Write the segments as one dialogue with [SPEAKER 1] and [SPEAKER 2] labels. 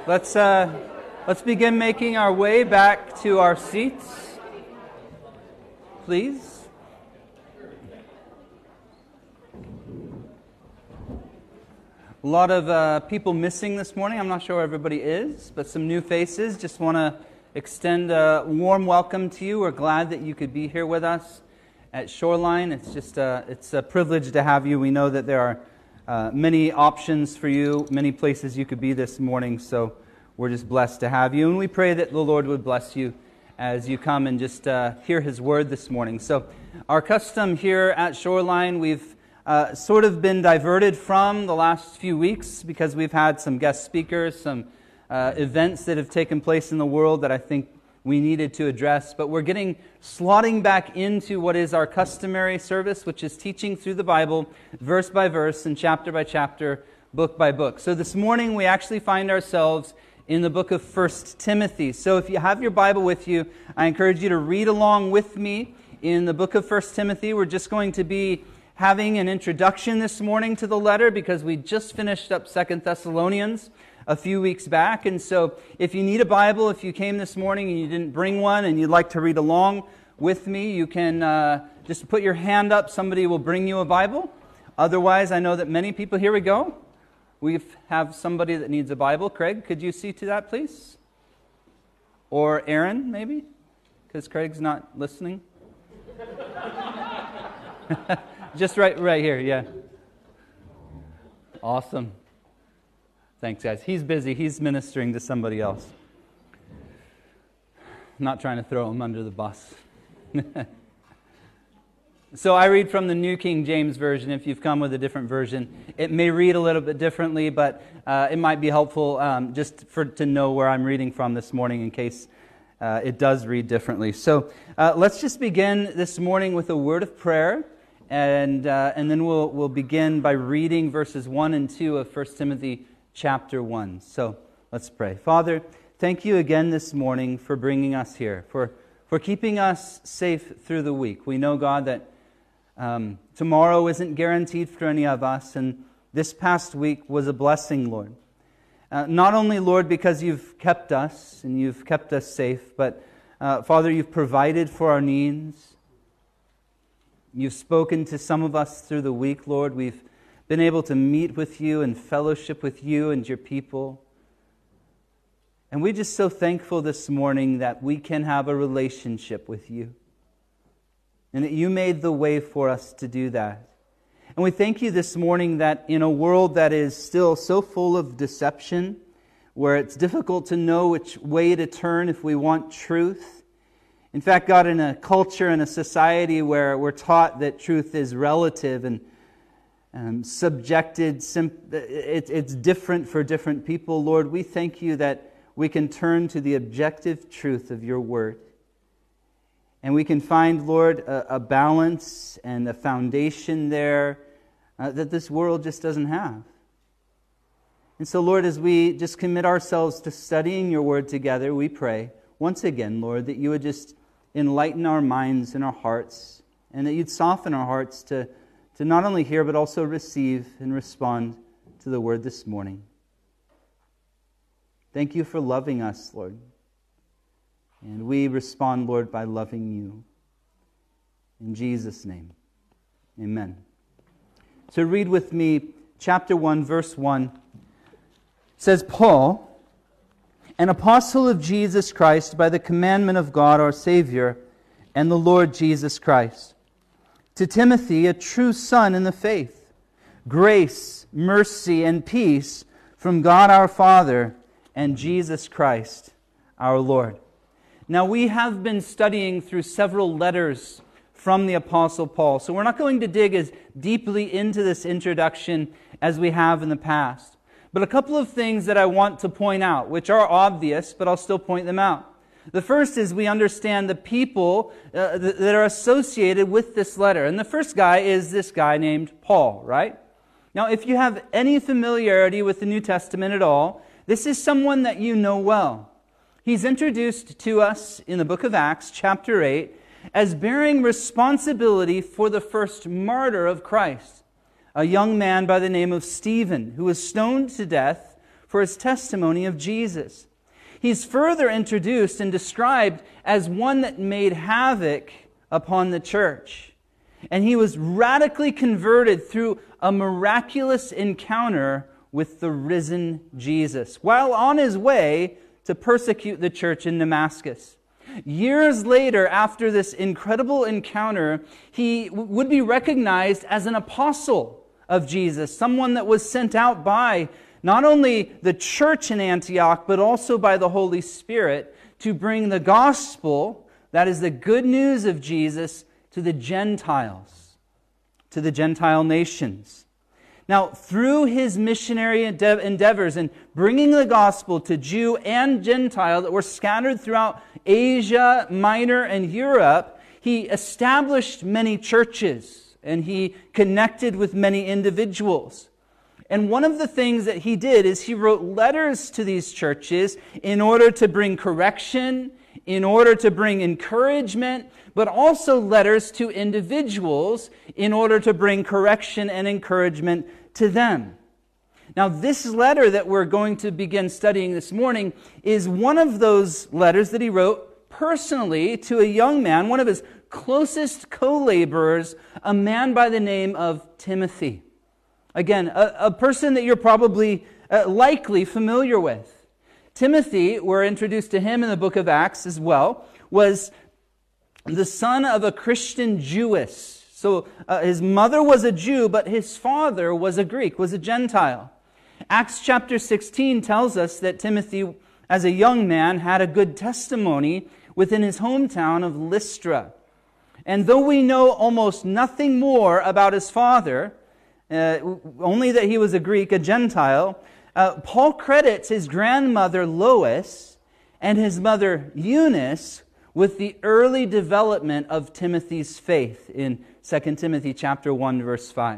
[SPEAKER 1] Let's begin making our way back to our seats, please. A lot of people missing this morning. I'm not sure where everybody is, but some new faces. Just want to extend a warm welcome to you. We're glad that you could be here with us at Shoreline. It's a privilege to have you. We know that there are many options for you, many places you could be this morning, so we're just blessed to have you. And we pray that the Lord would bless you as you come and just hear His Word this morning. So our custom here at Shoreline, we've sort of been diverted from the last few weeks because we've had some guest speakers, some events that have taken place in the world that I think we needed to address. But we're slotting back into what is our customary service, which is teaching through the Bible, verse by verse and chapter by chapter, book by book. So this morning we actually find ourselves in the book of 1 Timothy. So if you have your Bible with you, I encourage you to read along with me in the book of 1 Timothy. We're just going to be having an introduction this morning to the letter because we just finished up 2 Thessalonians a few weeks back. And so if you need a Bible, if you came this morning and you didn't bring one and you'd like to read along with me, you can just put your hand up. Somebody will bring you a Bible. Otherwise, I know that many people, here we go. We have somebody that needs a Bible. Craig, could you see to that, please? Or Aaron, maybe? Because Craig's not listening. Just right here, yeah. Awesome. Thanks, guys. He's busy. He's ministering to somebody else. I'm not trying to throw him under the bus. So I read from the New King James Version. If you've come with a different version, it may read a little bit differently, but it might be helpful to know where I'm reading from this morning in case it does read differently. So let's just begin this morning with a word of prayer, and then we'll begin by reading verses 1 and 2 of 1 Timothy chapter 1. So let's pray. Father, thank you again this morning for bringing us here, for keeping us safe through the week. We know, God, that tomorrow isn't guaranteed for any of us, and this past week was a blessing, Lord. Not only, Lord, because you've kept us and you've kept us safe, but Father, you've provided for our needs. You've spoken to some of us through the week, Lord. We've been able to meet with you and fellowship with you and your people. And we're just so thankful this morning that we can have a relationship with you and that you made the way for us to do that. And we thank you this morning that in a world that is still so full of deception, where it's difficult to know which way to turn if we want truth. In fact, God, in a culture and a society where we're taught that truth is relative and subjected, it's different for different people. Lord, we thank you that we can turn to the objective truth of your word. And we can find, Lord, a balance and a foundation there that this world just doesn't have. And so, Lord, as we just commit ourselves to studying your word together, we pray once again, Lord, that you would just enlighten our minds and our hearts, and that you'd soften our hearts to not only hear, but also receive and respond to the word this morning. Thank you for loving us, Lord. And we respond, Lord, by loving you. In Jesus' name, amen. So read with me chapter 1, verse 1. It says, Paul, an apostle of Jesus Christ by the commandment of God our Savior and the Lord Jesus Christ, to Timothy, a true son in the faith, grace, mercy, and peace from God our Father and Jesus Christ our Lord. Now, we have been studying through several letters from the Apostle Paul, so we're not going to dig as deeply into this introduction as we have in the past. But a couple of things that I want to point out, which are obvious, but I'll still point them out. The first is we understand the people that are associated with this letter. And the first guy is this guy named Paul, right? Now, if you have any familiarity with the New Testament at all, this is someone that you know well. He's introduced to us in the book of Acts, chapter 8, as bearing responsibility for the first martyr of Christ, a young man by the name of Stephen, who was stoned to death for his testimony of Jesus. He's further introduced and described as one that made havoc upon the church. And he was radically converted through a miraculous encounter with the risen Jesus while on his way to persecute the church in Damascus. Years later, after this incredible encounter, he would be recognized as an apostle of Jesus, someone that was sent out by not only the church in Antioch, but also by the Holy Spirit to bring the gospel, that is the good news of Jesus, to the Gentiles, to the Gentile nations. Now, through his missionary endeavors in bringing the gospel to Jew and Gentile that were scattered throughout Asia Minor and Europe, he established many churches and he connected with many individuals. And one of the things that he did is he wrote letters to these churches in order to bring correction, in order to bring encouragement, but also letters to individuals in order to bring correction and encouragement to them. Now, this letter that we're going to begin studying this morning is one of those letters that he wrote personally to a young man, one of his closest co-laborers, a man by the name of Timothy. Again, a person that you're probably likely familiar with. Timothy, we're introduced to him in the book of Acts as well, was the son of a Christian Jewess. So his mother was a Jew, but his father was a Greek, was a Gentile. Acts chapter 16 tells us that Timothy, as a young man, had a good testimony within his hometown of Lystra. And though we know almost nothing more about his father, only that he was a Greek, a Gentile, Paul credits his grandmother Lois and his mother Eunice with the early development of Timothy's faith in 2 Timothy chapter 1, verse 5.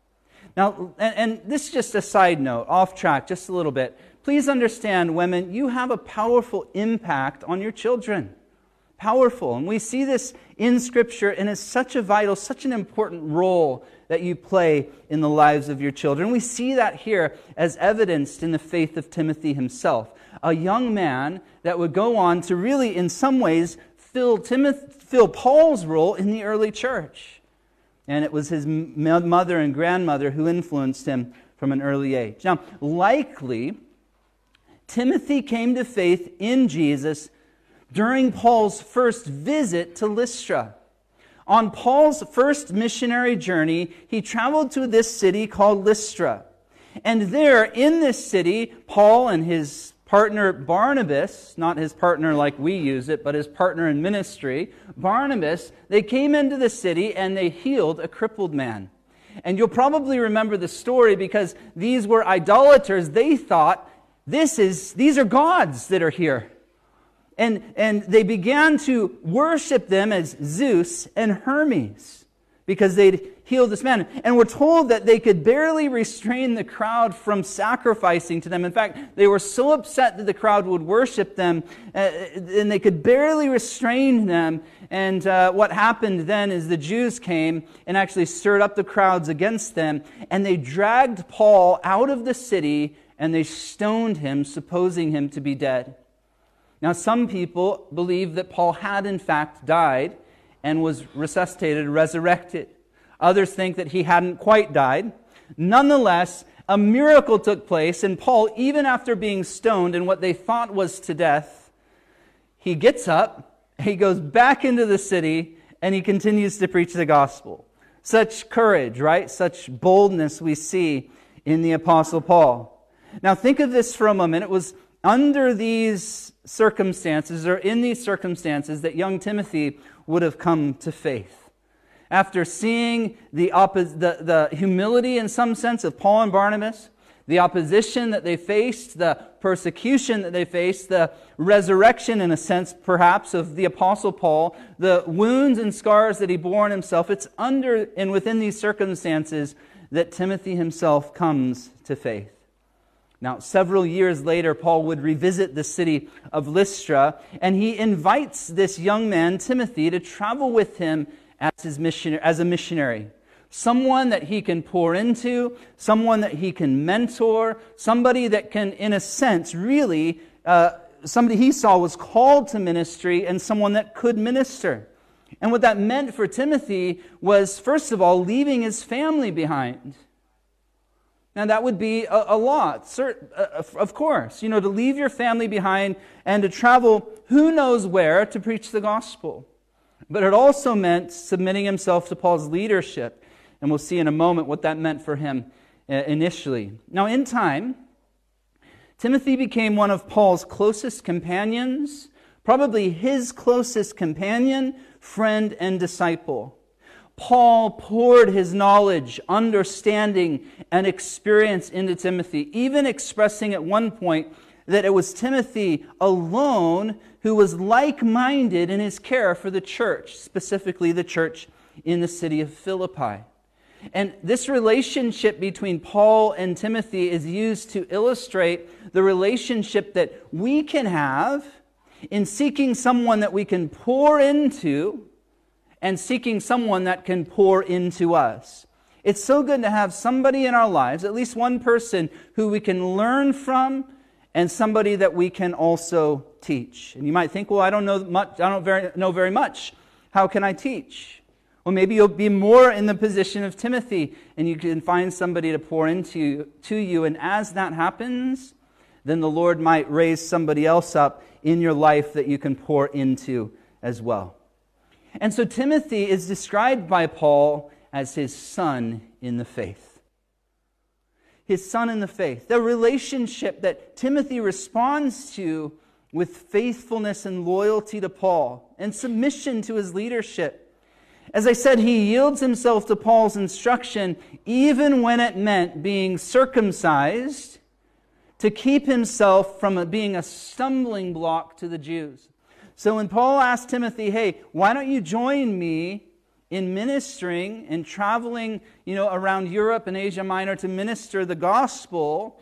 [SPEAKER 1] Now, and this is just a side note, off track just a little bit. Please understand, women, you have a powerful impact on your children. Powerful. And we see this in Scripture, and it's such a vital, such an important role that you play in the lives of your children. We see that here as evidenced in the faith of Timothy himself. A young man that would go on to really, in some ways, fill Paul's role in the early church. And it was his mother and grandmother who influenced him from an early age. Now, likely, Timothy came to faith in Jesus during Paul's first visit to Lystra. On Paul's first missionary journey, he traveled to this city called Lystra. And there, in this city, Paul and his partner Barnabas, not his partner like we use it, but his partner in ministry, Barnabas, they came into the city and they healed a crippled man. And you'll probably remember the story because these were idolaters. They thought, these are gods that are here. And they began to worship them as Zeus and Hermes because they'd healed this man. And we're told that they could barely restrain the crowd from sacrificing to them. In fact, they were so upset that the crowd would worship them, and they could barely restrain them. And what happened then is the Jews came and actually stirred up the crowds against them, and they dragged Paul out of the city, and they stoned him, supposing him to be dead. Now, some people believe that Paul had in fact died and was resuscitated, resurrected. Others think that he hadn't quite died. Nonetheless, a miracle took place, and Paul, even after being stoned in what they thought was to death, he gets up, he goes back into the city, and he continues to preach the gospel. Such courage, right? Such boldness we see in the Apostle Paul. Now, think of this for a moment. It was under these circumstances, or in these circumstances, that young Timothy would have come to faith. After seeing the humility, in some sense, of Paul and Barnabas, the opposition that they faced, the persecution that they faced, the resurrection, in a sense, perhaps, of the Apostle Paul, the wounds and scars that he bore on himself, it's under and within these circumstances that Timothy himself comes to faith. Now, several years later, Paul would revisit the city of Lystra, and he invites this young man, Timothy, to travel with him as a missionary. someone that he can pour into, someone that he can mentor, somebody that can, in a sense, really, somebody he saw was called to ministry and someone that could minister. And what that meant for Timothy was, first of all, leaving his family behind. Now, that would be a lot, of course, to leave your family behind and to travel who knows where to preach the gospel. But it also meant submitting himself to Paul's leadership. And we'll see in a moment what that meant for him initially. Now, in time, Timothy became one of Paul's closest companions, probably his closest companion, friend, and disciple. Paul poured his knowledge, understanding, and experience into Timothy, even expressing at one point that it was Timothy alone who was like-minded in his care for the church, specifically the church in the city of Philippi. And this relationship between Paul and Timothy is used to illustrate the relationship that we can have in seeking someone that we can pour into and seeking someone that can pour into us. It's so good to have somebody in our lives, at least one person who we can learn from and somebody that we can also teach. And you might think, well, I don't know much. I don't know very much. How can I teach? Well, maybe you'll be more in the position of Timothy and you can find somebody to pour into you. And as that happens, then the Lord might raise somebody else up in your life that you can pour into as well. And so Timothy is described by Paul as his son in the faith. His son in the faith. The relationship that Timothy responds to with faithfulness and loyalty to Paul and submission to his leadership. As I said, he yields himself to Paul's instruction even when it meant being circumcised to keep himself from being a stumbling block to the Jews. So when Paul asked Timothy, hey, why don't you join me in ministering and traveling, around Europe and Asia Minor to minister the gospel,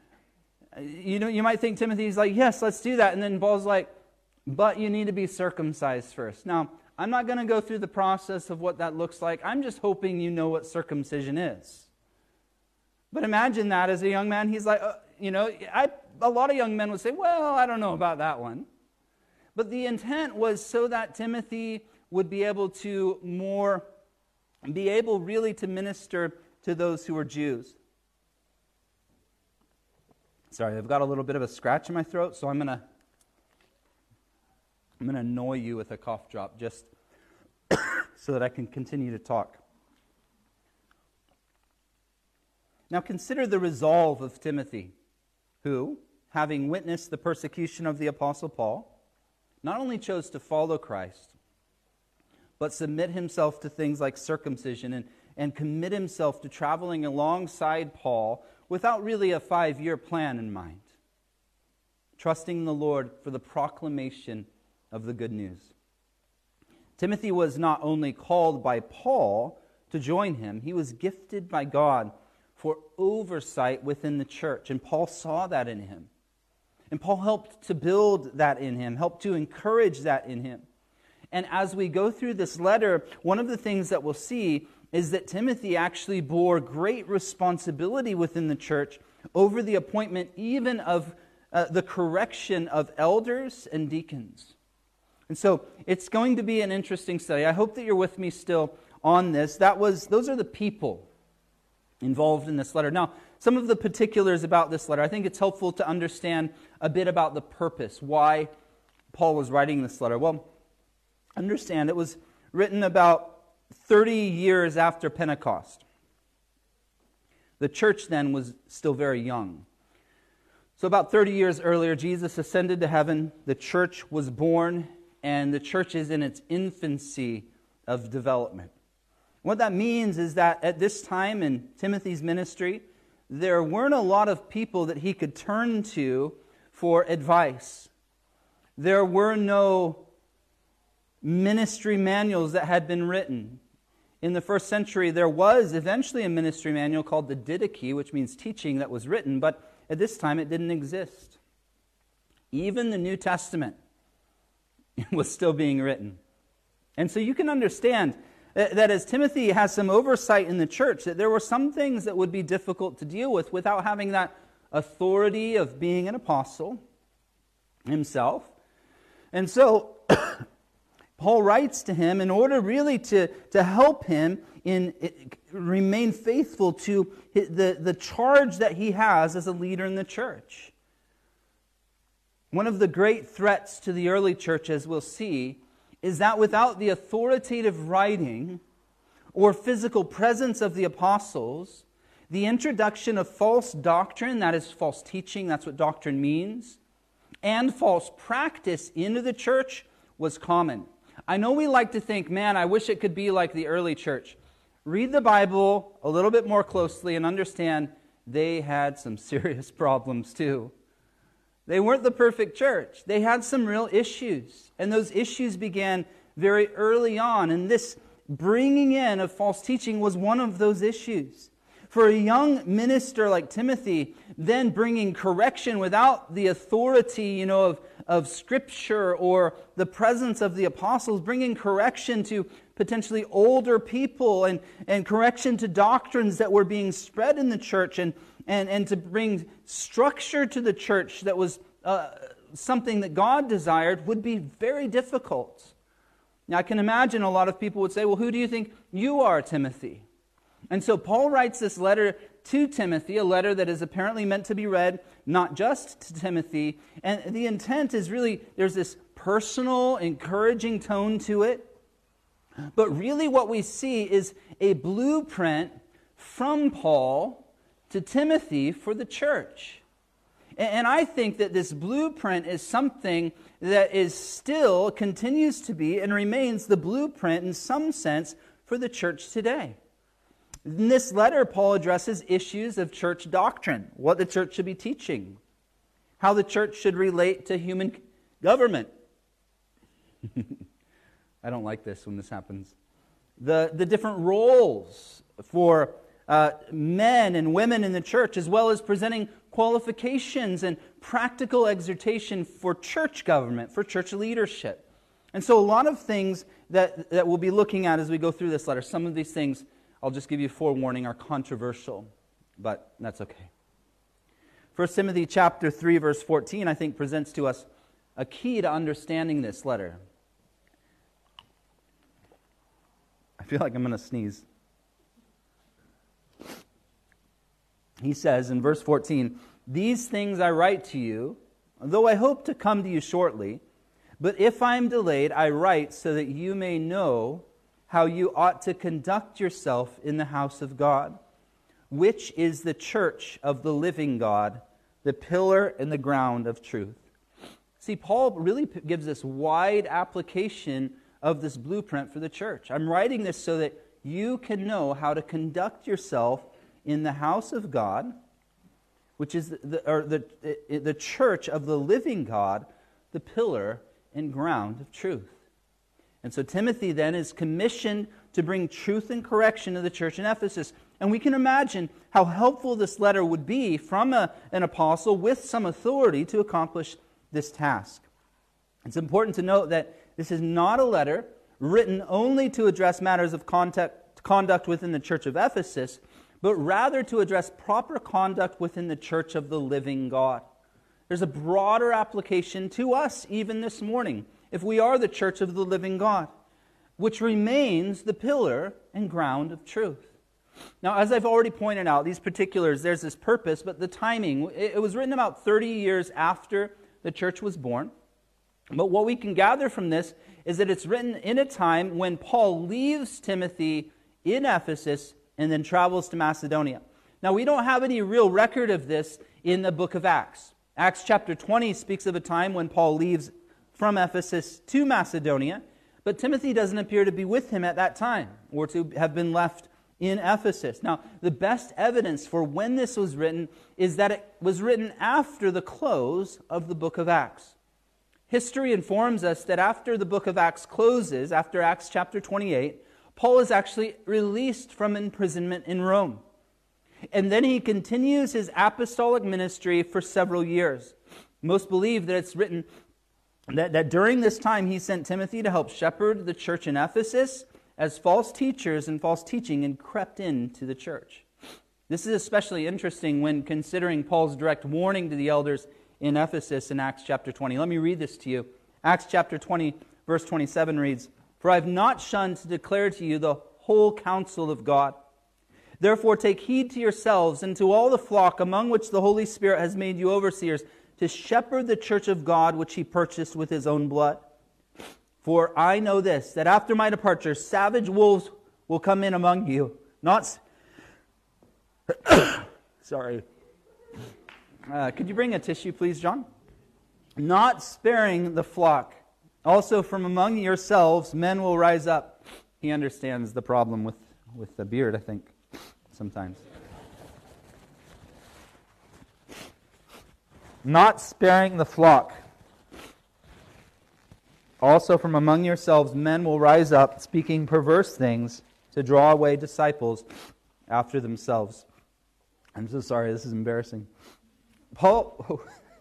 [SPEAKER 1] you might think Timothy's like, yes, let's do that. And then Paul's like, but you need to be circumcised first. Now, I'm not going to go through the process of what that looks like. I'm just hoping you know what circumcision is. But imagine that as a young man. He's like, a lot of young men would say, well, I don't know about that one. But the intent was so that Timothy would be able really to minister to those who were Jews. Sorry, I've got a little bit of a scratch in my throat, so I'm going to annoy you with a cough drop just so that I can continue to talk. Now consider the resolve of Timothy, who, having witnessed the persecution of the Apostle Paul, not only chose to follow Christ, but submit himself to things like circumcision and commit himself to traveling alongside Paul without really a 5-year plan in mind, trusting the Lord for the proclamation of the good news. Timothy was not only called by Paul to join him, he was gifted by God for oversight within the church, and Paul saw that in him. And Paul helped to build that in him, helped to encourage that in him. And as we go through this letter, one of the things that we'll see is that Timothy actually bore great responsibility within the church over the appointment even of the correction of elders and deacons. And so it's going to be an interesting study. I hope that you're with me still on this. Those are the people involved in this letter. Now, some of the particulars about this letter, I think it's helpful to understand a bit about the purpose, why Paul was writing this letter. Well, understand it was written about 30 years after Pentecost. The church then was still very young. So about 30 years earlier, Jesus ascended to heaven, the church was born, and the church is in its infancy of development. What that means is that at this time in Timothy's ministry, there weren't a lot of people that he could turn to for advice. There were no ministry manuals that had been written. In the first century, there was eventually a ministry manual called the Didache, which means teaching, that was written, but at this time it didn't exist. Even the New Testament was still being written. And so you can understand That as Timothy has some oversight in the church, that there were some things that would be difficult to deal with without having that authority of being an apostle himself. And so Paul writes to him in order really to help him remain faithful to the charge that he has as a leader in the church. One of the great threats to the early church, as we'll see, is that without the authoritative writing or physical presence of the apostles, the introduction of false doctrine, that is false teaching, that's what doctrine means, and false practice into the church was common. I know we like to think, man, I wish it could be like the early church. Read the Bible a little bit more closely and understand they had some serious problems too. They weren't the perfect church. They had some real issues. And those issues began very early on. And this bringing in of false teaching was one of those issues. For a young minister like Timothy, then bringing correction without the authority, of Scripture or the presence of the apostles, bringing correction to potentially older people and correction to doctrines that were being spread in the church and to bring structure to the church that was something that God desired would be very difficult. Now, I can imagine a lot of people would say, well, who do you think you are, Timothy? And so Paul writes this letter to Timothy, a letter that is apparently meant to be read not just to Timothy. And the intent is really, there's this personal, encouraging tone to it. But really what we see is a blueprint from Paul to Timothy for the church. And I think that this blueprint is something that is still, continues to be, and remains the blueprint in some sense for the church today. In this letter, Paul addresses issues of church doctrine, what the church should be teaching, how the church should relate to human government. I don't like this when this happens. The different roles for men and women in the church, as well as presenting qualifications and practical exhortation for church government, for church leadership. And so a lot of things that we'll be looking at as we go through this letter, some of these things, I'll just give you forewarning, are controversial, but that's okay. 1 Timothy chapter 3, verse 14, I think presents to us a key to understanding this letter. I feel like I'm going to sneeze. He says in verse 14, "These things I write to you, though I hope to come to you shortly, but if I am delayed, I write so that you may know how you ought to conduct yourself in the house of God, which is the church of the living God, the pillar and the ground of truth." See, Paul really gives this wide application of this blueprint for the church. I'm writing this so that you can know how to conduct yourself in the house of God, which is the church of the living God, the pillar and ground of truth. And so Timothy then is commissioned to bring truth and correction to the church in Ephesus. And we can imagine how helpful this letter would be from an apostle with some authority to accomplish this task. It's important to note that this is not a letter written only to address matters of conduct within the church of Ephesus, but rather to address proper conduct within the church of the living God. There's a broader application to us even this morning, if we are the church of the living God, which remains the pillar and ground of truth. Now, as I've already pointed out, these particulars, there's this purpose, but the timing, it was written about 30 years after the church was born. But what we can gather from this is that it's written in a time when Paul leaves Timothy in Ephesus and then travels to Macedonia. Now, we don't have any real record of this in the book of Acts. Acts chapter 20 speaks of a time when Paul leaves from Ephesus to Macedonia, but Timothy doesn't appear to be with him at that time or to have been left in Ephesus. Now, the best evidence for when this was written is that it was written after the close of the book of Acts. History informs us that after the book of Acts closes, after Acts chapter 28, Paul is actually released from imprisonment in Rome. And then he continues his apostolic ministry for several years. Most believe that it's written that during this time he sent Timothy to help shepherd the church in Ephesus as false teachers and false teaching had crept into the church. This is especially interesting when considering Paul's direct warning to the elders in Ephesus in Acts chapter 20. Let me read this to you. Acts chapter 20, verse 27 reads, "For I have not shunned to declare to you the whole counsel of God. Therefore take heed to yourselves and to all the flock among which the Holy Spirit has made you overseers, to shepherd the church of God which He purchased with His own blood. For I know this, that after my departure savage wolves will come in among you, not..." Sorry. Could you bring a tissue, please, John? "Not sparing the flock. Also from among yourselves men will rise up." He understands the problem with the beard, I think, sometimes. "Not sparing the flock. Also from among yourselves men will rise up, speaking perverse things, to draw away disciples after themselves." I'm so sorry, this is embarrassing. Paul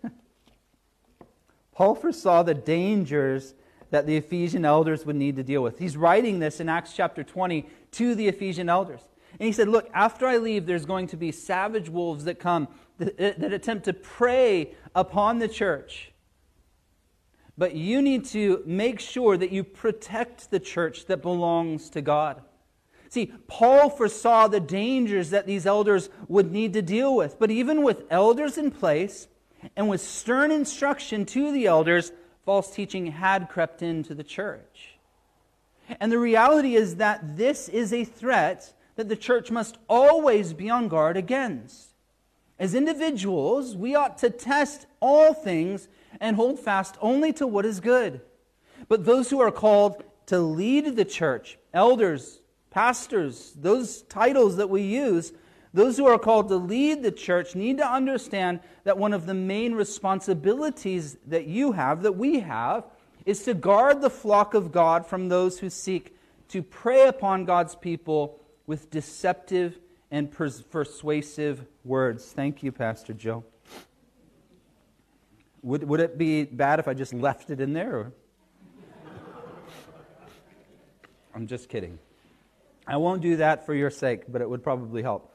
[SPEAKER 1] foresaw the dangers that the Ephesian elders would need to deal with. He's writing this in Acts chapter 20 to the Ephesian elders. And he said, look, after I leave, there's going to be savage wolves that come, that attempt to prey upon the church. But you need to make sure that you protect the church that belongs to God. See, Paul foresaw the dangers that these elders would need to deal with. But even with elders in place, and with stern instruction to the elders, false teaching had crept into the church. And the reality is that this is a threat that the church must always be on guard against. As individuals, we ought to test all things and hold fast only to what is good. But those who are called to lead the church, elders, pastors, those titles that we use, those who are called to lead the church need to understand that one of the main responsibilities that you have, that we have, is to guard the flock of God from those who seek to prey upon God's people with deceptive and persuasive words. Thank you, Pastor Joe. Would it be bad if I just left it in there? Or? I'm just kidding. I won't do that for your sake, but it would probably help.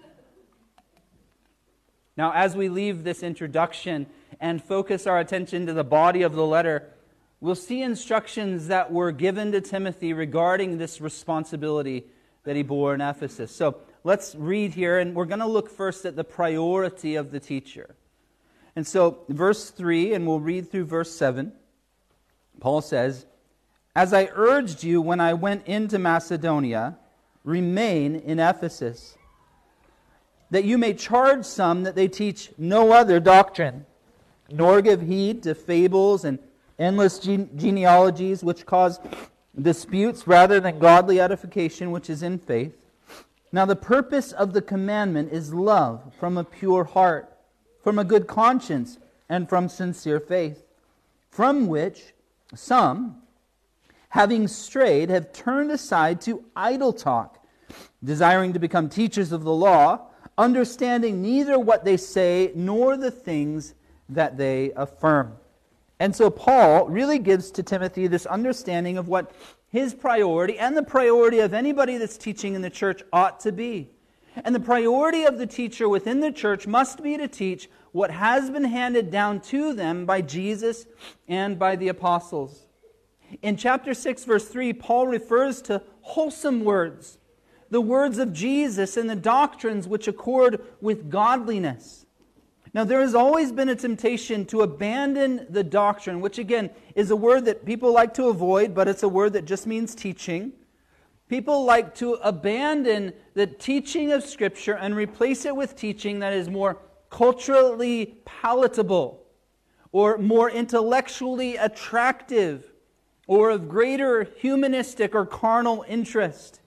[SPEAKER 1] Now, as we leave this introduction and focus our attention to the body of the letter, we'll see instructions that were given to Timothy regarding this responsibility that he bore in Ephesus. So let's read here, and we're going to look first at the priority of the teacher. And so, verse 3, and we'll read through verse 7, Paul says, "As I urged you when I went into Macedonia, remain in Ephesus, that you may charge some that they teach no other doctrine, nor give heed to fables and endless genealogies which cause disputes rather than godly edification which is in faith. Now the purpose of the commandment is love from a pure heart, from a good conscience, and from sincere faith, from which some, having strayed, have turned aside to idle talk, desiring to become teachers of the law, understanding neither what they say nor the things that they affirm." And so Paul really gives to Timothy this understanding of what his priority and the priority of anybody that's teaching in the church ought to be. And the priority of the teacher within the church must be to teach what has been handed down to them by Jesus and by the apostles. In chapter 6, verse 3, Paul refers to wholesome words, the words of Jesus and the doctrines which accord with godliness. Now, there has always been a temptation to abandon the doctrine, which again is a word that people like to avoid, but it's a word that just means teaching. People like to abandon the teaching of Scripture and replace it with teaching that is more culturally palatable or more intellectually attractive or of greater humanistic or carnal interest.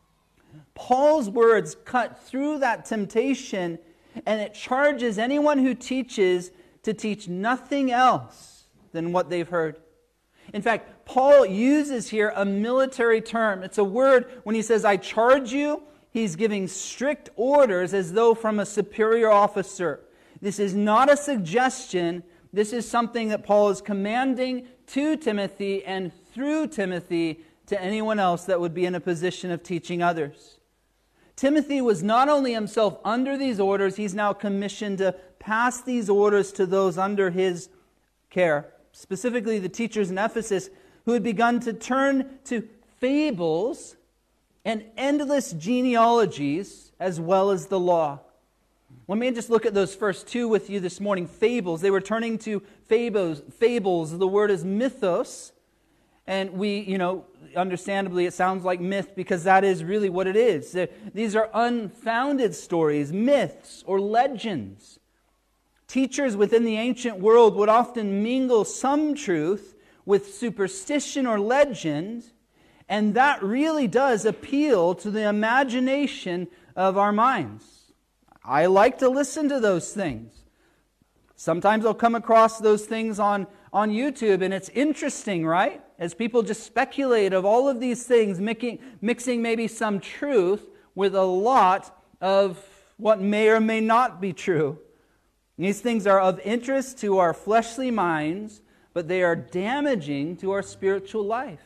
[SPEAKER 1] Paul's words cut through that temptation, and it charges anyone who teaches to teach nothing else than what they've heard. In fact, Paul uses here a military term. It's a word, when he says, "I charge you," he's giving strict orders as though from a superior officer. This is not a suggestion. This is something that Paul is commanding to Timothy and through Timothy to anyone else that would be in a position of teaching others. Timothy was not only himself under these orders, he's now commissioned to pass these orders to those under his care, specifically the teachers in Ephesus who had begun to turn to fables and endless genealogies as well as the law. Let me just look at those first two with you this morning. Fables. They were turning to fables. The word is mythos. And we, understandably it sounds like myth because that is really what it is. These are unfounded stories, myths or legends. Teachers within the ancient world would often mingle some truth with superstition or legend, and that really does appeal to the imagination of our minds. I like to listen to those things. Sometimes I'll come across those things on YouTube, and it's interesting, right? As people just speculate of all of these things, mixing maybe some truth with a lot of what may or may not be true. These things are of interest to our fleshly minds, but they are damaging to our spiritual life.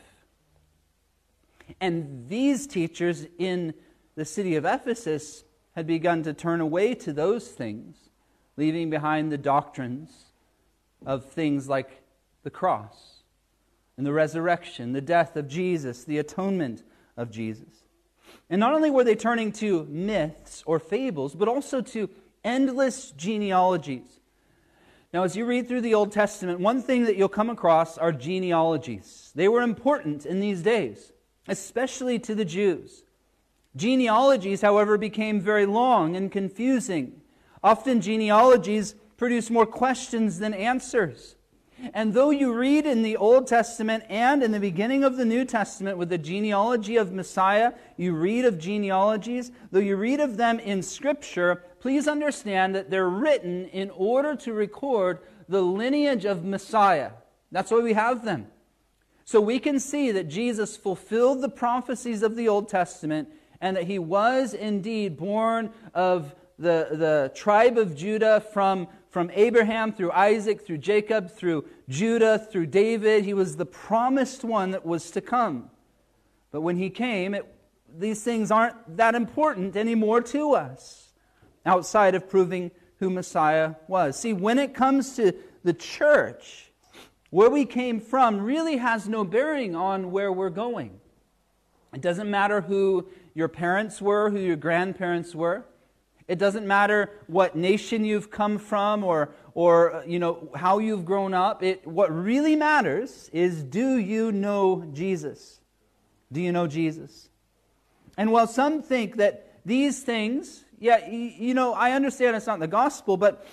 [SPEAKER 1] And these teachers in the city of Ephesus had begun to turn away to those things, leaving behind the doctrines of things like the cross and the resurrection, the death of Jesus, the atonement of Jesus. And not only were they turning to myths or fables, but also to endless genealogies. Now, as you read through the Old Testament, one thing that you'll come across are genealogies. They were important in these days, especially to the Jews. Genealogies, however, became very long and confusing. Often genealogies produce more questions than answers. And though you read in the Old Testament and in the beginning of the New Testament with the genealogy of Messiah, you read of genealogies, though you read of them in Scripture, please understand that they're written in order to record the lineage of Messiah. That's why we have them. So we can see that Jesus fulfilled the prophecies of the Old Testament and that he was indeed born of the tribe of Judah from Abraham through Isaac, through Jacob, through Judah, through David. He was the promised one that was to come. But when he came, these things aren't that important anymore to us, outside of proving who Messiah was. See, when it comes to the church, where we came from really has no bearing on where we're going. It doesn't matter who your parents were, who your grandparents were. It doesn't matter what nation you've come from or how you've grown up. What really matters is, do you know Jesus? Do you know Jesus? And while some think that these things, I understand it's not the gospel, but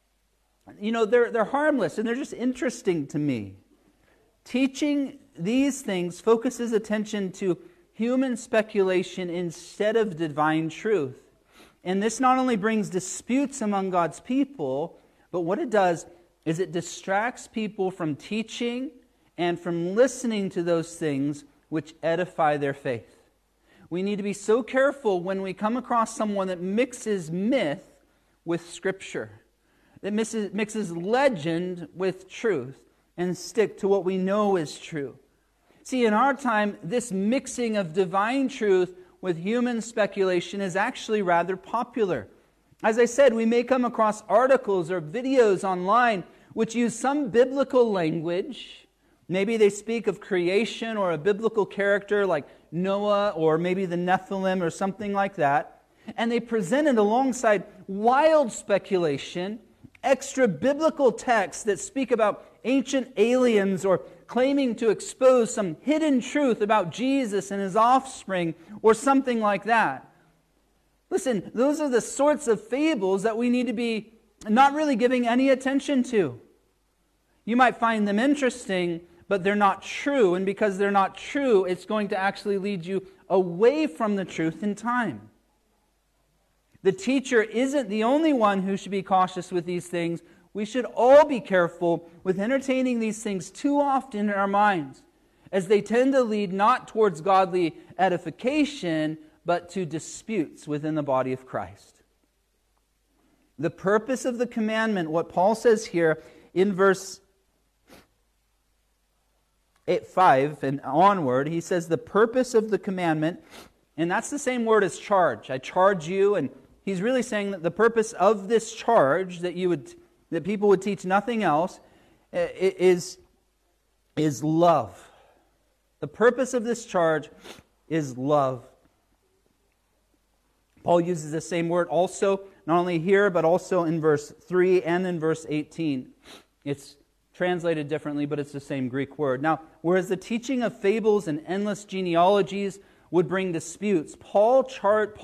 [SPEAKER 1] they're harmless and they're just interesting to me. Teaching these things focuses attention to human speculation instead of divine truth. And this not only brings disputes among God's people, but what it does is it distracts people from teaching and from listening to those things which edify their faith. We need to be so careful when we come across someone that mixes myth with Scripture, that mixes legend with truth, and stick to what we know is true. See, in our time, this mixing of divine truth with human speculation is actually rather popular. As I said, we may come across articles or videos online which use some biblical language. Maybe they speak of creation or a biblical character like Noah or maybe the Nephilim or something like that. And they present it alongside wild speculation, extra biblical texts that speak about ancient aliens or claiming to expose some hidden truth about Jesus and his offspring or something like that. Listen, those are the sorts of fables that we need to be not really giving any attention to. You might find them interesting, but they're not true. And because they're not true, it's going to actually lead you away from the truth in time. The teacher isn't the only one who should be cautious with these things. We should all be careful with entertaining these things too often in our minds, as they tend to lead not towards godly edification, but to disputes within the body of Christ. The purpose of the commandment, what Paul says here in verse 8:5 and onward, he says the purpose of the commandment, and that's the same word as charge. I charge you, and he's really saying that the purpose of this charge, that people would teach nothing else, is love. The purpose of this charge is love. Paul uses the same word also, not only here, but also in verse 3 and in verse 18. It's translated differently, but it's the same Greek word. Now, whereas the teaching of fables and endless genealogies would bring disputes, Paul's charge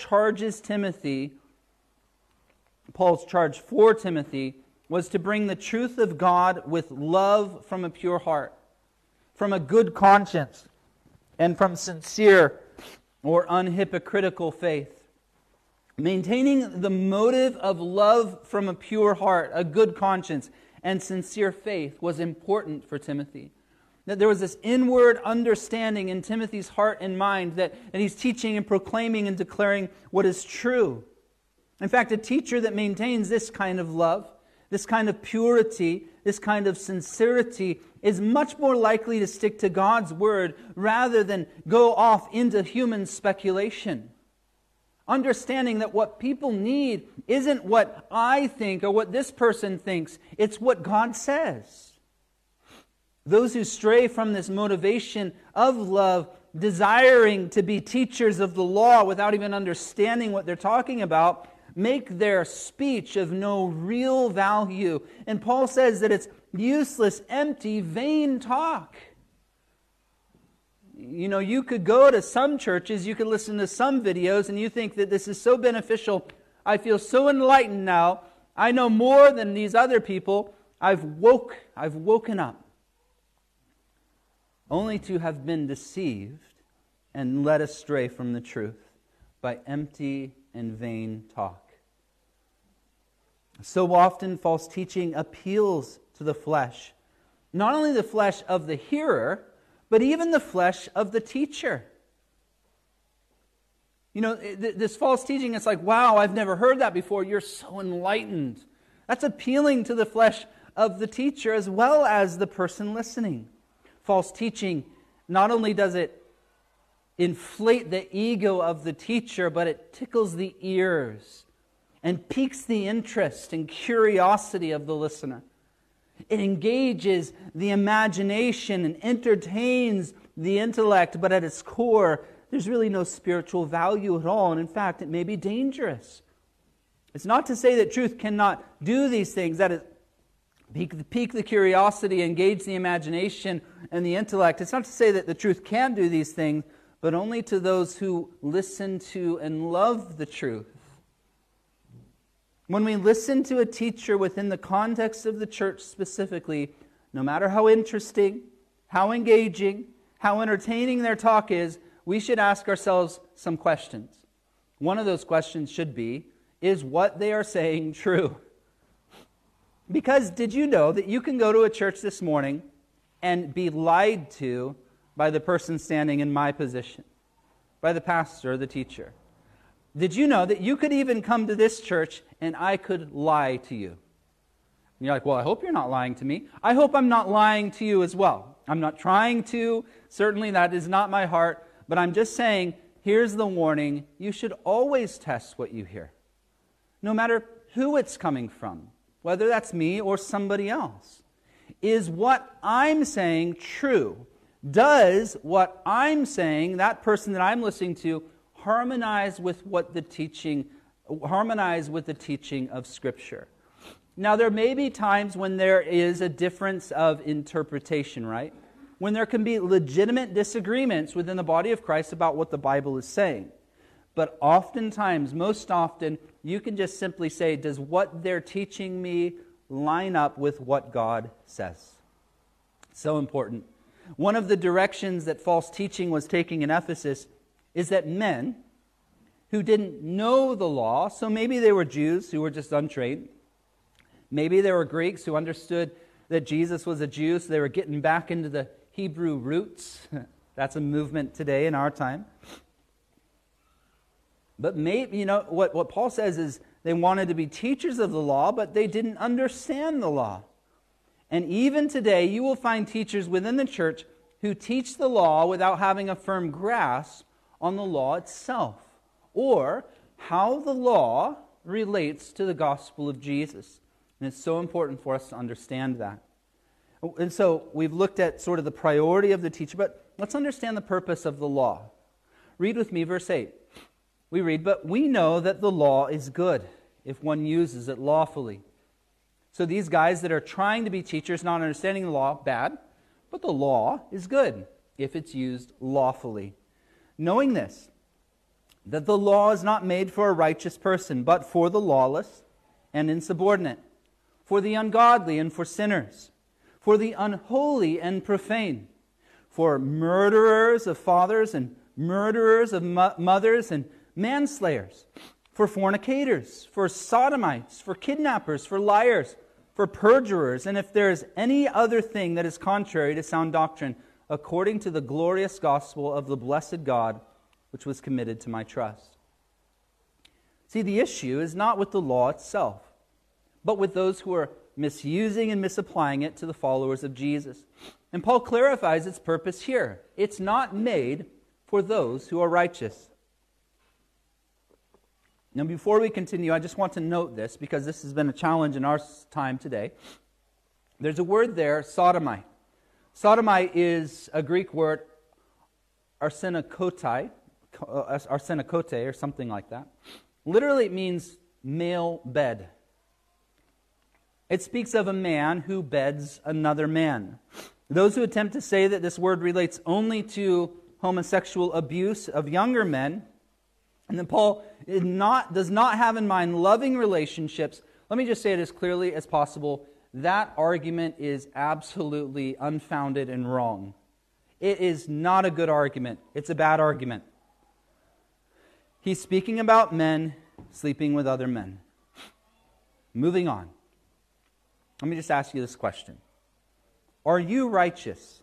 [SPEAKER 1] for Timothy was to bring the truth of God with love from a pure heart, from a good conscience, and from sincere or unhypocritical faith. Maintaining the motive of love from a pure heart, a good conscience, and sincere faith was important for Timothy. That there was this inward understanding in Timothy's heart and mind that he's teaching and proclaiming and declaring what is true. In fact, a teacher that maintains this kind of love, this kind of purity, this kind of sincerity is much more likely to stick to God's word rather than go off into human speculation. Understanding that what people need isn't what I think or what this person thinks. It's what God says. Those who stray from this motivation of love, desiring to be teachers of the law without even understanding what they're talking about, make their speech of no real value. And Paul says that it's useless, empty, vain talk. You know, you could go to some churches, you could listen to some videos, and you think that this is so beneficial. I feel so enlightened now. I know more than these other people. I've woken up. Only to have been deceived and led astray from the truth by empty and vain talk. So often false teaching appeals to the flesh. Not only the flesh of the hearer, but even the flesh of the teacher. You know, this false teaching, it's like, wow, I've never heard that before. You're so enlightened. That's appealing to the flesh of the teacher as well as the person listening. False teaching, not only does it inflate the ego of the teacher, but it tickles the ears and piques the interest and curiosity of the listener. It engages the imagination and entertains the intellect, but at its core, there's really no spiritual value at all. And in fact, it may be dangerous. It's not to say that truth cannot do these things, that is, pique the curiosity, engage the imagination and the intellect. It's not to say that the truth can do these things, but only to those who listen to and love the truth. When we listen to a teacher within the context of the church specifically, no matter how interesting, how engaging, how entertaining their talk is, we should ask ourselves some questions. One of those questions should be, is what they are saying true? Because did you know that you can go to a church this morning and be lied to by the person standing in my position, by the pastor or the teacher? Did you know that you could even come to this church and I could lie to you? And you're like, well, I hope you're not lying to me. I hope I'm not lying to you as well. I'm not trying to. Certainly that is not my heart. But I'm just saying, here's the warning. You should always test what you hear, no matter who it's coming from, whether that's me or somebody else. Is what I'm saying true? Does what I'm saying, that person that I'm listening to, harmonize with the teaching of Scripture? Now, there may be times when there is a difference of interpretation, right? When there can be legitimate disagreements within the body of Christ about what the Bible is saying. But oftentimes, most often, you can just simply say, does what they're teaching me line up with what God says? So important. One of the directions that false teaching was taking in Ephesus is that men who didn't know the law, so maybe they were Jews who were just untrained, maybe they were Greeks who understood that Jesus was a Jew, so they were getting back into the Hebrew roots. That's a movement today in our time. But maybe, what Paul says is they wanted to be teachers of the law, but they didn't understand the law. And even today, you will find teachers within the church who teach the law without having a firm grasp on the law itself, or how the law relates to the gospel of Jesus. And it's so important for us to understand that. And so we've looked at sort of the priority of the teacher, but let's understand the purpose of the law. Read with me verse 8. We read, "But we know that the law is good if one uses it lawfully." So these guys that are trying to be teachers, not understanding the law, bad. But the law is good if it's used lawfully. Knowing this, that the law is not made for a righteous person, but for the lawless and insubordinate, for the ungodly and for sinners, for the unholy and profane, for murderers of fathers and murderers of mothers and manslayers, for fornicators, for sodomites, for kidnappers, for liars, for perjurers, and if there is any other thing that is contrary to sound doctrine, according to the glorious gospel of the blessed God, which was committed to my trust. See, the issue is not with the law itself, but with those who are misusing and misapplying it to the followers of Jesus. And Paul clarifies its purpose here. It's not made for those who are righteous. Now, before we continue, I just want to note this, because this has been a challenge in our time today. There's a word there, sodomite. Sodomite is a Greek word, arsenokote, or something like that. Literally, it means male bed. It speaks of a man who beds another man. Those who attempt to say that this word relates only to homosexual abuse of younger men, and then Paul does not have in mind loving relationships. Let me just say it as clearly as possible. That argument is absolutely unfounded and wrong. It is not a good argument. It's a bad argument. He's speaking about men sleeping with other men. Moving on. Let me just ask you this question. Are you righteous?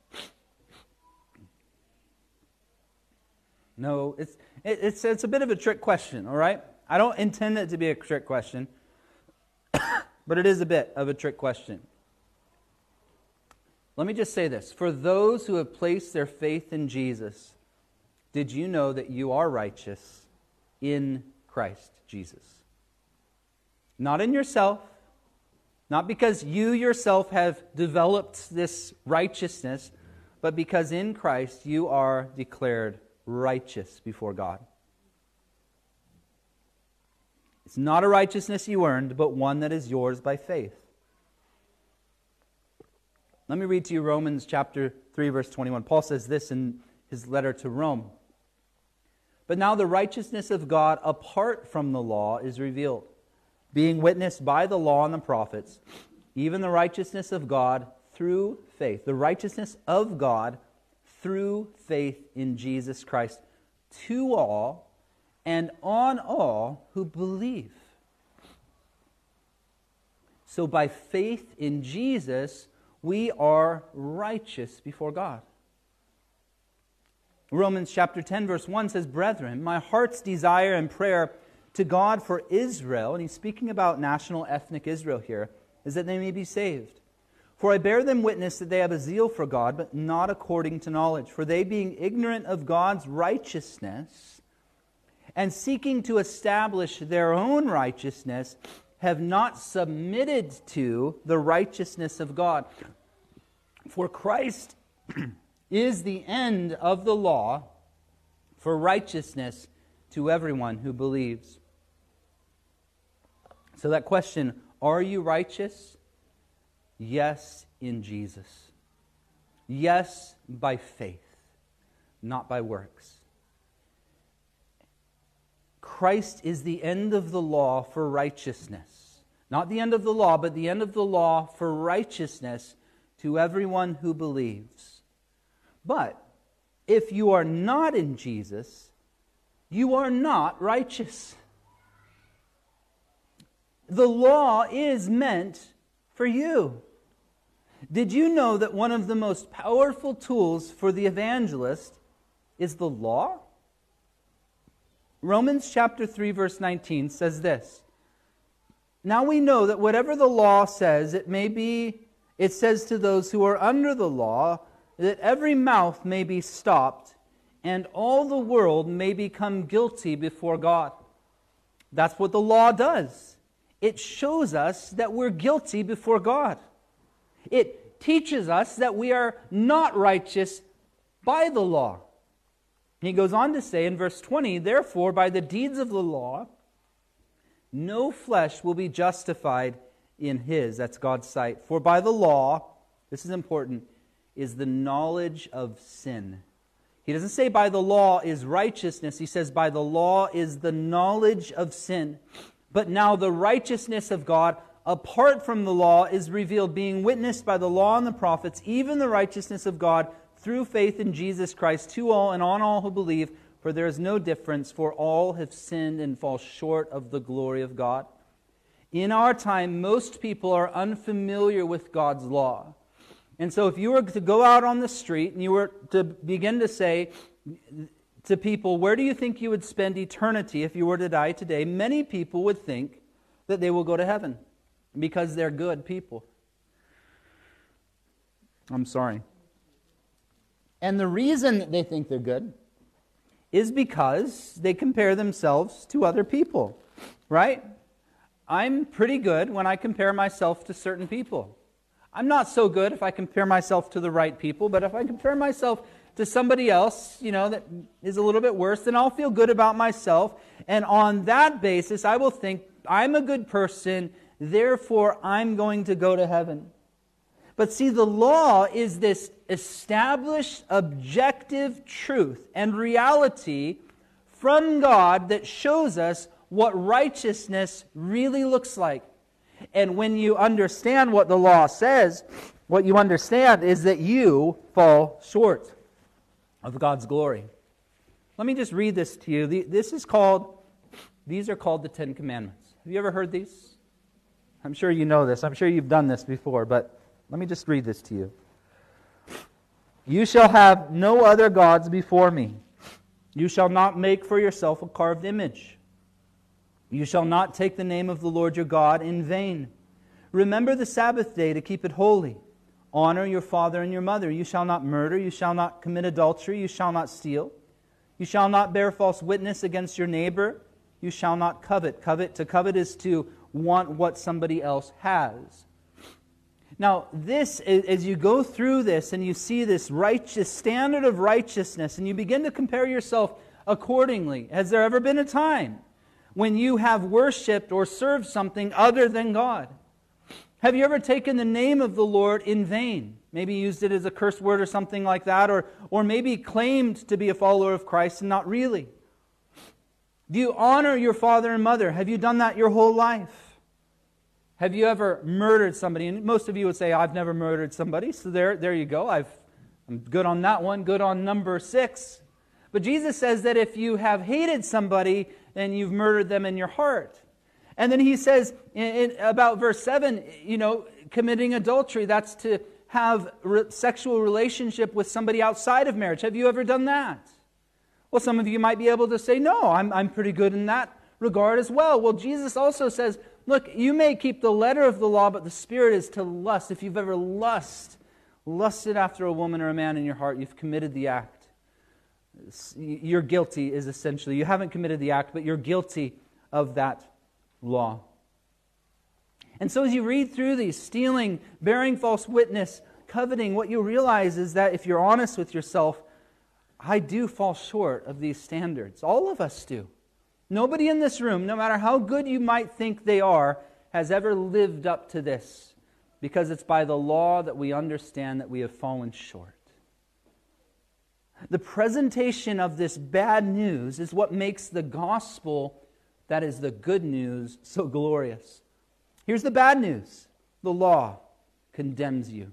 [SPEAKER 1] No, it's a bit of a trick question, all right? I don't intend it to be a trick question, but it is a bit of a trick question. Let me just say this. For those who have placed their faith in Jesus, did you know that you are righteous in Christ Jesus? Not in yourself, not because you yourself have developed this righteousness, but because in Christ you are declared righteous before God. It's not a righteousness you earned, but one that is yours by faith. Let me read to you Romans chapter 3, verse 21. Paul says this in his letter to Rome. "But now the righteousness of God apart from the law is revealed, being witnessed by the law and the prophets, even the righteousness of God through faith." The righteousness of God through faith in Jesus Christ, to all and on all who believe. So by faith in Jesus, we are righteous before God. Romans chapter 10, verse 1 says, "Brethren, my heart's desire and prayer to God for Israel," and he's speaking about national ethnic Israel here, "is that they may be saved. For I bear them witness that they have a zeal for God, but not according to knowledge. For they, being ignorant of God's righteousness, and seeking to establish their own righteousness, have not submitted to the righteousness of God. For Christ is the end of the law for righteousness to everyone who believes." So that question, are you righteous? Yes, in Jesus. Yes, by faith, not by works. Christ is the end of the law for righteousness. Not the end of the law, but the end of the law for righteousness to everyone who believes. But if you are not in Jesus, you are not righteous. The law is meant for you. Did you know that one of the most powerful tools for the evangelist is the law? Romans chapter 3, verse 19 says this. "Now we know that whatever the law says, it says to those who are under the law, that every mouth may be stopped, and all the world may become guilty before God. That's what the law does. It shows us that we're guilty before God. It teaches us that we are not righteous by the law. He goes on to say in verse 20, therefore, by the deeds of the law, no flesh will be justified in his, that's God's sight. For by the law, this is important, is the knowledge of sin. He doesn't say by the law is righteousness. He says by the law is the knowledge of sin. But now the righteousness of God apart from the law is revealed, being witnessed by the law and the prophets, even the righteousness of God through faith in Jesus Christ to all and on all who believe. For there is no difference, for all have sinned and fall short of the glory of God. In our time, most people are unfamiliar with God's law. And so if you were to go out on the street and you were to begin to say to people, where do you think you would spend eternity if you were to die today? Many people would think that they will go to heaven because they're good people. I'm sorry. And the reason that they think they're good is because they compare themselves to other people, right? I'm pretty good when I compare myself to certain people. I'm not so good if I compare myself to the right people, but if I compare myself to somebody else, that is a little bit worse, then I'll feel good about myself. And on that basis, I will think, I'm a good person, therefore I'm going to go to heaven. But see, the law is this established objective truth and reality from God that shows us what righteousness really looks like. And when you understand what the law says, what you understand is that you fall short of God's glory. Let me just read this to you. These are called the Ten Commandments. Have you ever heard these? I'm sure you know this. I'm sure you've done this before, but let me just read this to you. You shall have no other gods before me. You shall not make for yourself a carved image. You shall not take the name of the Lord your God in vain. Remember the Sabbath day to keep it holy. Honor your father and your mother. You shall not murder. You shall not commit adultery. You shall not steal. You shall not bear false witness against your neighbor. You shall not covet. To covet is to want what somebody else has. Now, this, as you go through this and you see this righteous standard of righteousness and you begin to compare yourself accordingly, has there ever been a time when you have worshipped or served something other than God? Have you ever taken the name of the Lord in vain? Maybe used it as a curse word or something like that, or maybe claimed to be a follower of Christ and not really. Do you honor your father and mother? Have you done that your whole life? Have you ever murdered somebody? And most of you would say, I've never murdered somebody. So there you go. I'm good on that one. Good on number 6. But Jesus says that if you have hated somebody, then you've murdered them in your heart. And then he says about verse 7, committing adultery, that's to have sexual relationship with somebody outside of marriage. Have you ever done that? Well, some of you might be able to say, no, I'm pretty good in that regard as well. Well, Jesus also says, look, you may keep the letter of the law, but the spirit is to lust. If you've ever lusted after a woman or a man in your heart, you've committed the act. You're guilty is essentially, you haven't committed the act, but you're guilty of that law. And so as you read through these, stealing, bearing false witness, coveting, what you realize is that if you're honest with yourself, I do fall short of these standards. All of us do. Nobody in this room, no matter how good you might think they are, has ever lived up to this, because it's by the law that we understand that we have fallen short. The presentation of this bad news is what makes the gospel, that is the good news, so glorious. Here's the bad news. The law condemns you.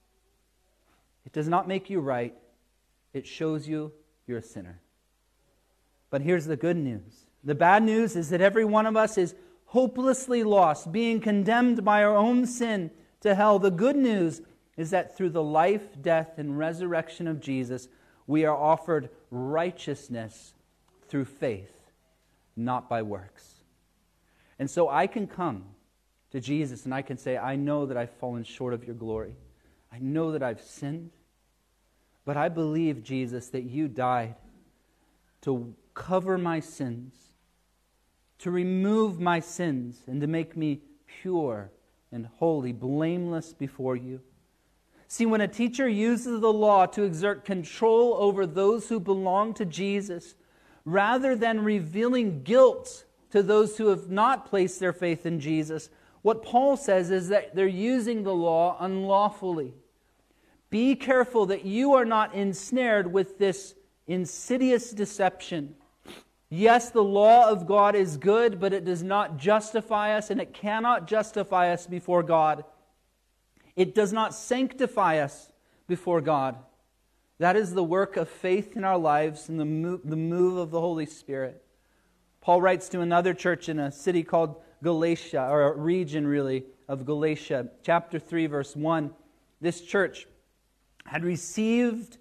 [SPEAKER 1] It does not make you right. It shows you you're a sinner. But here's the good news. The bad news is that every one of us is hopelessly lost, being condemned by our own sin to hell. The good news is that through the life, death, and resurrection of Jesus, we are offered righteousness through faith, not by works. And so I can come to Jesus and I can say, I know that I've fallen short of your glory. I know that I've sinned. But I believe, Jesus, that you died to cover my sins, to remove my sins, and to make me pure and holy, blameless before you. See, when a teacher uses the law to exert control over those who belong to Jesus, rather than revealing guilt to those who have not placed their faith in Jesus, what Paul says is that they're using the law unlawfully. Be careful that you are not ensnared with this insidious deception. Yes, the law of God is good, but it does not justify us, and it cannot justify us before God. It does not sanctify us before God. That is the work of faith in our lives and the move of the Holy Spirit. Paul writes to another church in a city called Galatia, or a region really of Galatia, chapter 3, verse 1. This church had received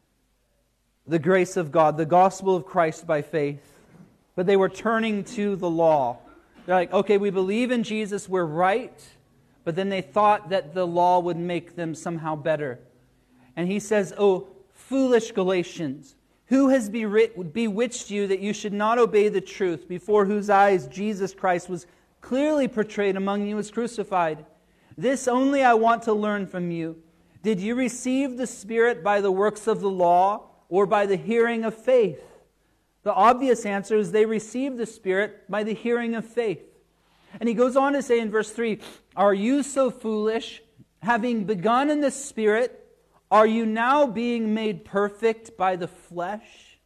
[SPEAKER 1] the grace of God, the gospel of Christ by faith, but they were turning to the law. They're like, okay, we believe in Jesus, we're right, but then they thought that the law would make them somehow better. And he says, oh, foolish Galatians, who has bewitched you that you should not obey the truth, before whose eyes Jesus Christ was clearly portrayed among you as crucified? This only I want to learn from you. Did you receive the Spirit by the works of the law or by the hearing of faith? The obvious answer is they received the Spirit by the hearing of faith. And he goes on to say in verse 3, are you so foolish? Having begun in the Spirit, are you now being made perfect by the flesh?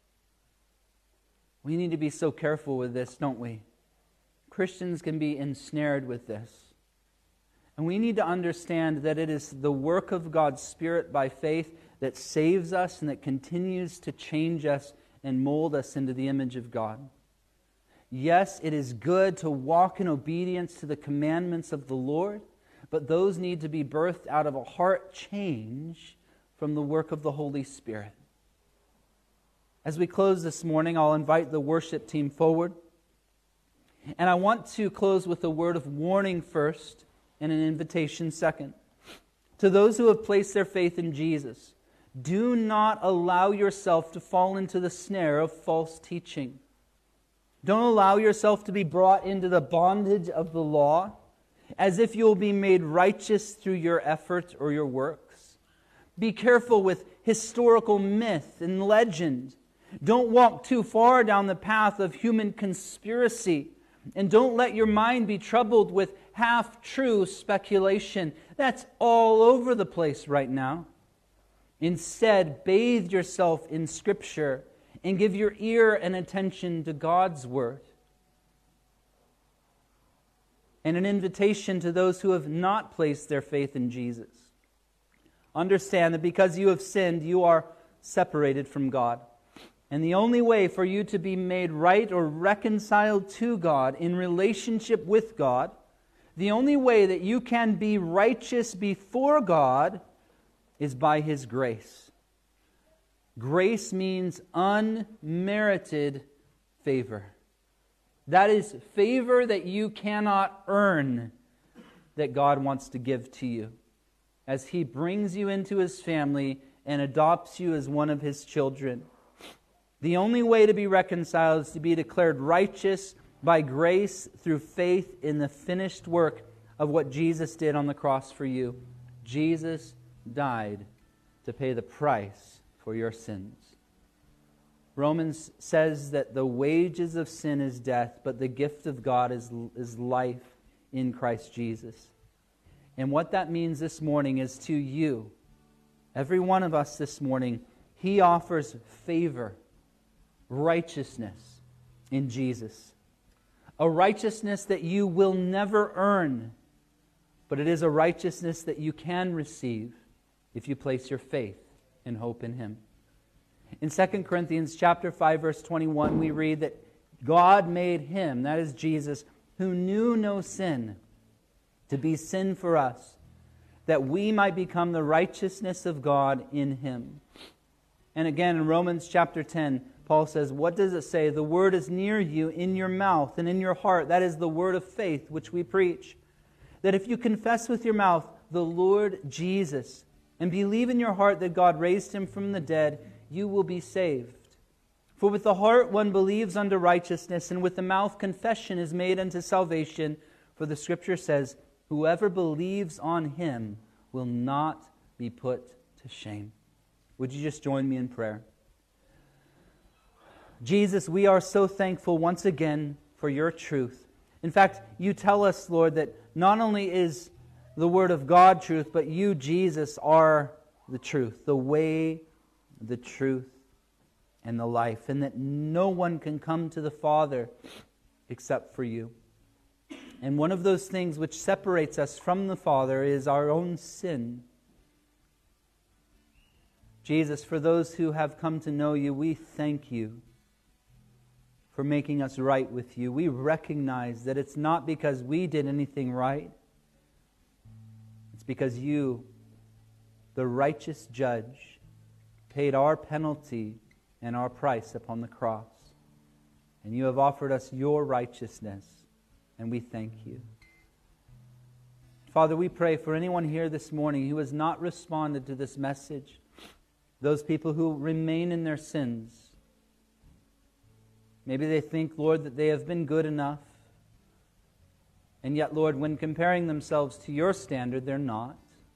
[SPEAKER 1] We need to be so careful with this, don't we? Christians can be ensnared with this. And we need to understand that it is the work of God's Spirit by faith that saves us and that continues to change us and mold us into the image of God. Yes, it is good to walk in obedience to the commandments of the Lord, but those need to be birthed out of a heart change from the work of the Holy Spirit. As we close this morning, I'll invite the worship team forward. And I want to close with a word of warning first and an invitation second. To those who have placed their faith in Jesus, do not allow yourself to fall into the snare of false teaching. Don't allow yourself to be brought into the bondage of the law as if you'll be made righteous through your effort or your works. Be careful with historical myth and legend. Don't walk too far down the path of human conspiracy. And don't let your mind be troubled with half-true speculation. That's all over the place right now. Instead, bathe yourself in Scripture and give your ear and attention to God's Word. And an invitation to those who have not placed their faith in Jesus. Understand that because you have sinned, you are separated from God. And the only way for you to be made right or reconciled to God, in relationship with God, the only way that you can be righteous before God is by His grace. Grace means unmerited favor. That is favor that you cannot earn, that God wants to give to you as He brings you into His family and adopts you as one of His children. The only way to be reconciled is to be declared righteous by grace through faith in the finished work of what Jesus did on the cross for you. Jesus died to pay the price for your sins. Romans says that the wages of sin is death, but the gift of God is life in Christ Jesus. And what that means this morning is to you, every one of us this morning, He offers favor, righteousness in Jesus. A righteousness that you will never earn, but it is a righteousness that you can receive if you place your faith and hope in Him. In 2 Corinthians chapter 5, verse 21, we read that God made Him, that is Jesus, who knew no sin, to be sin for us, that we might become the righteousness of God in Him. And again, in Romans chapter 10, Paul says, what does it say? The word is near you, in your mouth and in your heart. That is the word of faith which we preach. That if you confess with your mouth the Lord Jesus, and believe in your heart that God raised him from the dead, you will be saved. For with the heart one believes unto righteousness, and with the mouth confession is made unto salvation. For the Scripture says, whoever believes on him will not be put to shame. Would you just join me in prayer? Jesus, we are so thankful once again for your truth. In fact, you tell us, Lord, that not only is the Word of God truth, but you, Jesus, are the truth, the way, the truth, and the life, and that no one can come to the Father except for you. And one of those things which separates us from the Father is our own sin. Jesus, for those who have come to know you, we thank you for making us right with you. We recognize that it's not because we did anything right. It's because you, the righteous judge, paid our penalty and our price upon the cross. And you have offered us your righteousness, and we thank you. Father, we pray for anyone here this morning who has not responded to this message, those people who remain in their sins. Maybe they think, Lord, that they have been good enough, and yet, Lord, when comparing themselves to your standard, they're not.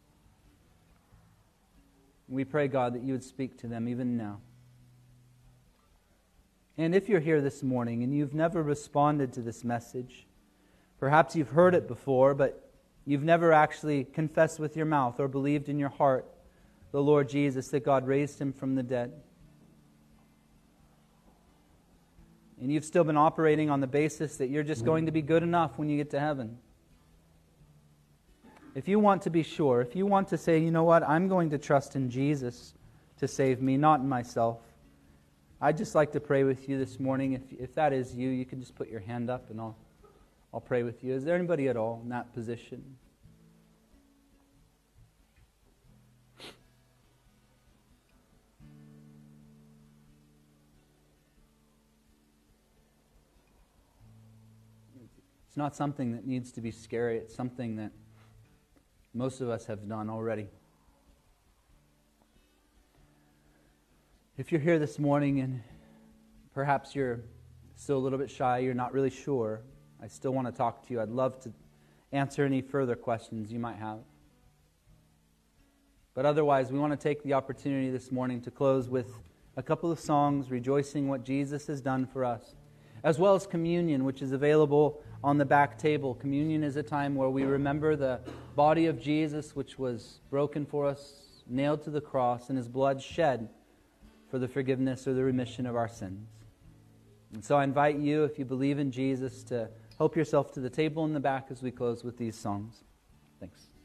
[SPEAKER 1] We pray, God, that you would speak to them even now. And if you're here this morning and you've never responded to this message, perhaps you've heard it before, but you've never actually confessed with your mouth or believed in your heart the Lord Jesus, that God raised him from the dead. And you've still been operating on the basis that you're just going to be good enough when you get to heaven. If you want to be sure, if you want to say, you know what, I'm going to trust in Jesus to save me, not in myself, I'd just like to pray with you this morning. If that is you, you can just put your hand up and I'll pray with you. Is there anybody at all in that position? It's not something that needs to be scary. It's something that most of us have done already. If you're here this morning and perhaps you're still a little bit shy, you're not really sure, I still want to talk to you. I'd love to answer any further questions you might have. But otherwise, we want to take the opportunity this morning to close with a couple of songs rejoicing what Jesus has done for us, as well as communion, which is available on the back table. Communion is a time where we remember the body of Jesus, which was broken for us, nailed to the cross, and his blood shed for the forgiveness or the remission of our sins. And so I invite you, if you believe in Jesus, to help yourself to the table in the back as we close with these songs. Thanks.